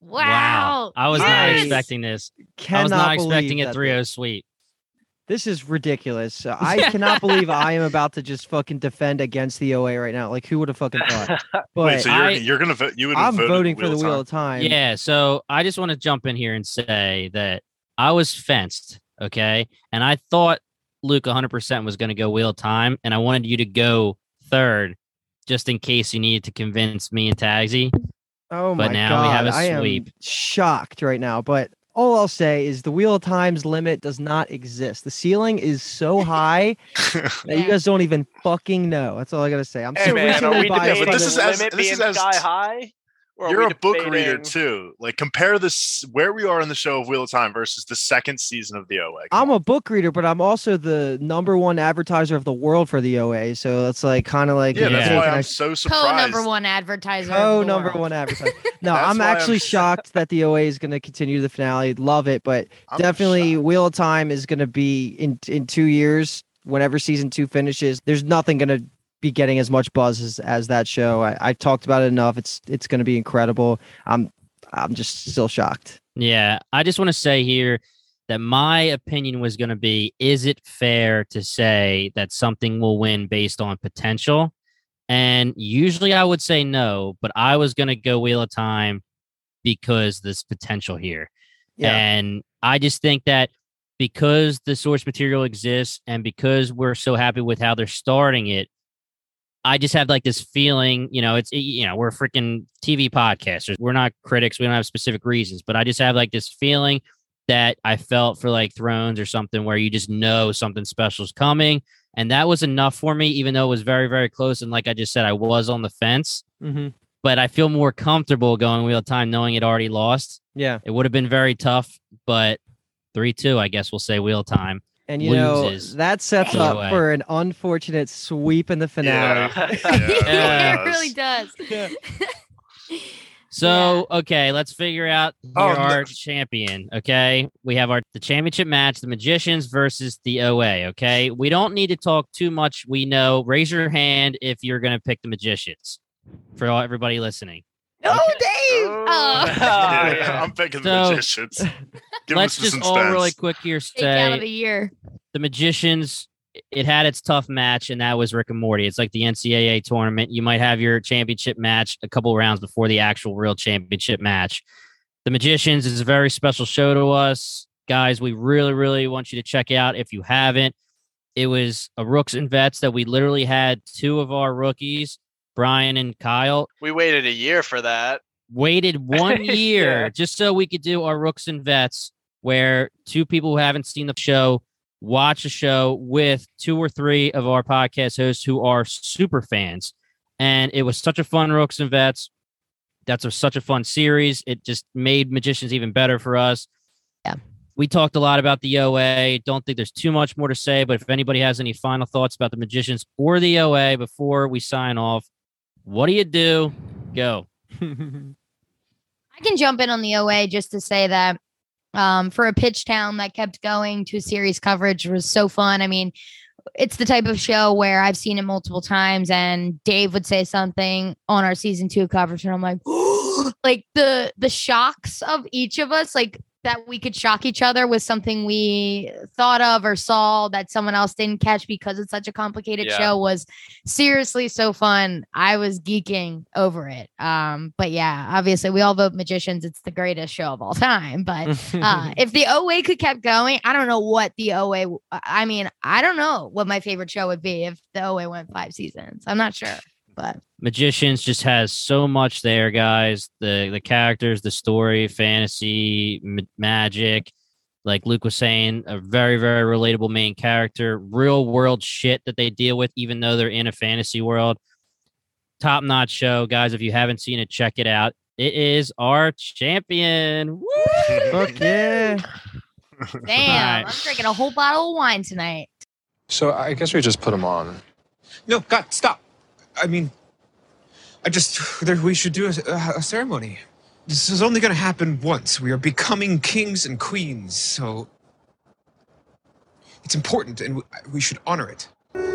Wow. I was not expecting this. I was not expecting a 3-0 sweep. This is ridiculous. I cannot believe I am about to just fucking defend against the OA right now. Like, who would have fucking thought? But wait, so you're gonna vote? I'm voting for the Wheel of Time. Yeah. So I just want to jump in here and say that I was fenced. Okay, and I thought Luke 100% was going to go Wheel of Time, and I wanted you to go third, just in case you needed to convince me and Tagsy. Oh my god! But now we have a sweep. I am shocked right now, but. All I'll say is the Wheel of Time's limit does not exist. The ceiling is so high that you guys don't even fucking know. That's all I gotta say. I'm so recently biased. But this is as sky high. You're a book reader too. Like, compare this where we are in the show of Wheel of Time versus the 2nd season of the OA. I'm a book reader, but I'm also the #1 advertiser of the world for the OA. So it's like kind of like that's why I'm so surprised. Co-#1 advertiser. Co-#1 advertiser. No, I'm actually shocked that the OA is going to continue the finale. Love it, but definitely Wheel of Time is going to be in 2 years. Whenever season 2 finishes, there's nothing going to be getting as much buzz as that show. I talked about it enough. It's going to be incredible. I'm just still shocked. Yeah, I just want to say here that my opinion was going to be, is it fair to say that something will win based on potential? And usually I would say no, but I was going to go Wheel of Time because there's potential here. Yeah. And I just think that because the source material exists and because we're so happy with how they're starting it, I just have like this feeling, we're freaking TV podcasters. We're not critics. We don't have specific reasons, but I just have like this feeling that I felt for like Thrones or something where you just know something special is coming. And that was enough for me, even though it was very, very close. And like I just said, I was on the fence, but I feel more comfortable going Wheel of Time knowing it already lost. Yeah. It would have been very tough, but 3-2, I guess we'll say Wheel of Time. And, that sets up for an unfortunate sweep in the finale. Yeah. It really does. Yeah. So, okay, let's figure out our champion, okay? We have the championship match, the Magicians versus the OA, okay? We don't need to talk too much. We know. Raise your hand if you're going to pick the Magicians for everybody listening. Oh, Dave! I'm picking the Magicians. Let's just all really quick here say out of the year. The Magicians, it had its tough match, and that was Rick and Morty. It's like the NCAA tournament. You might have your championship match a couple rounds before the actual real championship match. The Magicians is a very special show to us. Guys, we really, really want you to check out if you haven't. It was a Rooks and Vets that we literally had two of our rookies, Brian and Kyle. We waited a year for that. Waited 1 year Yeah. just so we could do our Rooks and Vets, where two people who haven't seen the show watch the show with 2 or 3 of our podcast hosts who are super fans. And it was such a fun Rooks and Vets. Such a fun series. It just made Magicians even better for us. Yeah. We talked a lot about the OA. Don't think there's too much more to say, but if anybody has any final thoughts about the Magicians or the OA before we sign off, what do? Go. I can jump in on the OA just to say that for a pitch town that kept going to series coverage was so fun. I mean, it's the type of show where I've seen it multiple times, and Dave would say something on our season 2 coverage, and I'm like, like the shocks of each of us, like that we could shock each other with something we thought of or saw that someone else didn't catch because it's such a complicated show was seriously so fun. I was geeking over it. But yeah, obviously we all vote Magicians. It's the greatest show of all time. But if the OA could kept going, I don't know what the OA, I mean, I don't know what my favorite show would be if the OA went 5 seasons. I'm not sure. But Magicians just has so much there, guys. The characters, the story, fantasy, magic. Like Luke was saying, a very, very relatable main character. Real world shit that they deal with, even though they're in a fantasy world. Top notch show, guys. If you haven't seen it, check it out. It is our champion. Woo! Fuck yeah. damn, I'm drinking a whole bottle of wine tonight. So I guess we just put him on. No, God, stop. I mean, we should do a ceremony. This is only going to happen once. We are becoming kings and queens, so it's important, and we should honor it.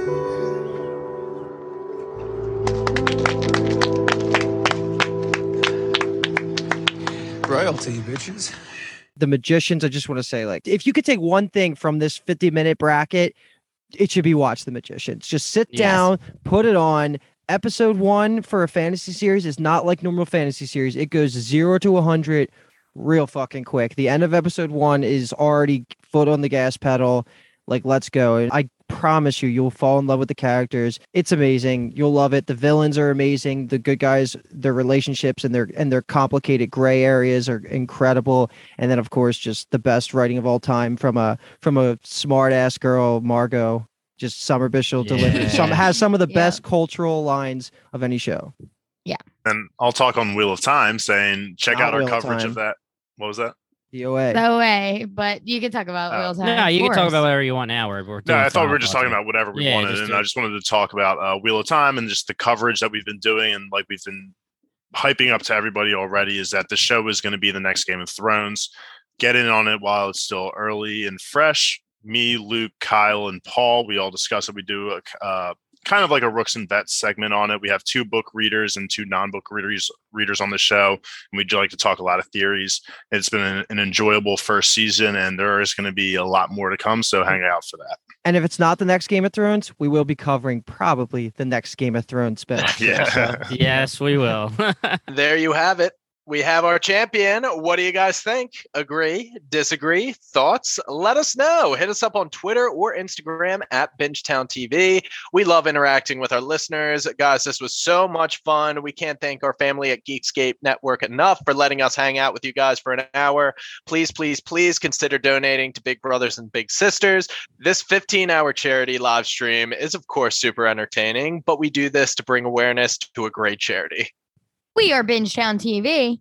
Royalty, bitches. The Magicians, I just want to say, like, if you could take one thing from this 50-minute bracket, it should be watch The Magicians. Just sit down, put it on. Episode 1 for a fantasy series is not like normal fantasy series. It goes 0 to 100 real fucking quick. The end of episode 1 is already foot on the gas pedal. Like, let's go. I promise you'll fall in love with the characters. It's amazing. You'll love it. The villains are amazing. The good guys, their relationships and their complicated gray areas are incredible. And then, of course, just the best writing of all time from a smart ass girl, Margot. Just Summer Bishop has some of the best cultural lines of any show. Yeah. And I'll talk on Wheel of Time saying check out our coverage of that. What was that? The OA. The OA, but you can talk about Wheel of Time. No, you can talk about whatever you want now. I thought we were just talking about whatever we wanted. And I just wanted to talk about Wheel of Time and just the coverage that we've been doing. And like we've been hyping up to everybody already is that the show is going to be the next Game of Thrones. Get in on it while it's still early and fresh. Me, Luke, Kyle, and Paul, we all discuss it. We do a kind of like a Rooks and Vets segment on it. We have 2 book readers and 2 non-book readers on the show, and we'd like to talk a lot of theories. It's been an enjoyable first season, and there is going to be a lot more to come, so hang out for that. And if it's not the next Game of Thrones, we will be covering probably the next Game of Thrones spinoff. Yeah. Yes, we will. There you have it. We have our champion. What do you guys think? Agree? Disagree? Thoughts? Let us know. Hit us up on Twitter or Instagram at Bingetown TV. We love interacting with our listeners. Guys, this was so much fun. We can't thank our family at Geekscape Network enough for letting us hang out with you guys for an hour. Please, please, please consider donating to Big Brothers and Big Sisters. This 15-hour charity live stream is, of course, super entertaining, but we do this to bring awareness to a great charity. We are Bingetown TV.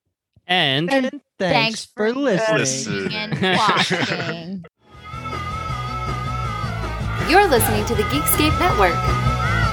And thanks for listening. And watching. You're listening to the Geekscape Network.